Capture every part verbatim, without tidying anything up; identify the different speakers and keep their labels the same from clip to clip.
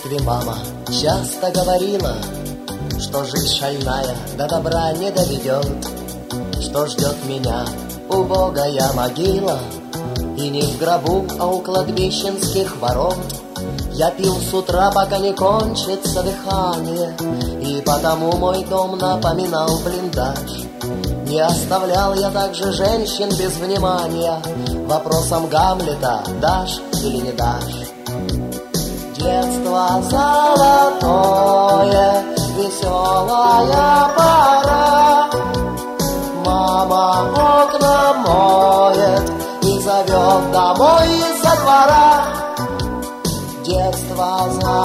Speaker 1: детстве мама часто говорила, что жизнь шальная до добра не доведет, что ждет меня убогая могила, и не в гробу, а у кладбищенских ворот. Я пил с утра, пока не кончится дыхание, и потому мой дом напоминал блиндаж. Не оставлял я также женщин без внимания вопросом Гамлета: дашь или не дашь? Детство золотое, веселая пора. Мама окна моет и зовет домой из-за двора. Детство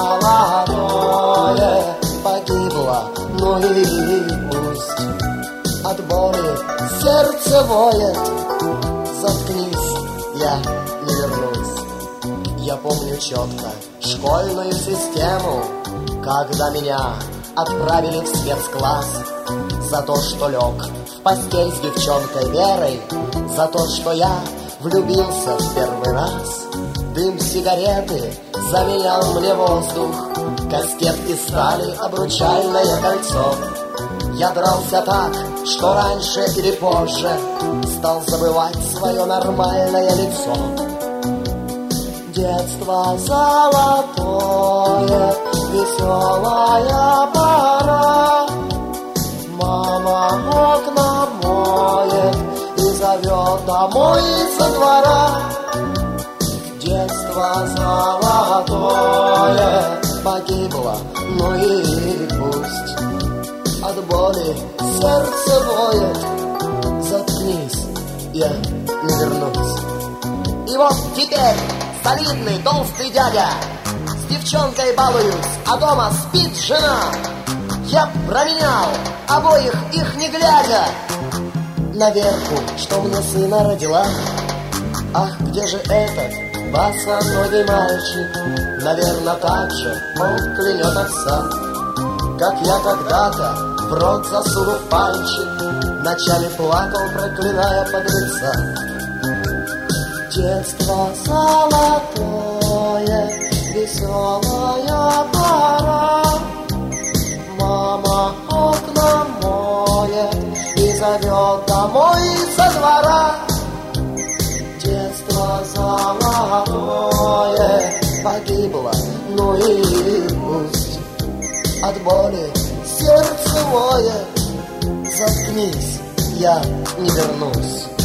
Speaker 1: золотое погибло, ну и пусть. От боли сердце воет, заткнись, я не вернусь. Я помню четко школьную систему, когда меня отправили в спецкласс за то, что лег в постель с девчонкой Верой, за то, что я влюбился в первый раз. Дым сигареты заменял мне воздух, кастет из стали, обручальное кольцо. Я дрался так, что раньше или позже стал забывать свое нормальное лицо. Детство золотое, веселая пора. Мама окна моет и зовет домой из-за двора. Детство золотое погибло, ну и пусть. От боли сердце воет, заткнись, я не вернусь. И вот теперь солидный толстый дядя, с девчонкой балуюсь, а дома спит жена. Я променял обоих их не глядя наверху, что мне сына родила. Ах, где же этот босоногий мальчик? Наверно, так же он клянет отца, как я когда-то в рот засунув пальчик, ночами плакал, проклиная подлеца. Детство золотое, веселая пора. Мама окна моет и зовет домой из-за двора. Детство золотое погибло, ну и пусть. От боли сердце воет, заткнись, я не вернусь.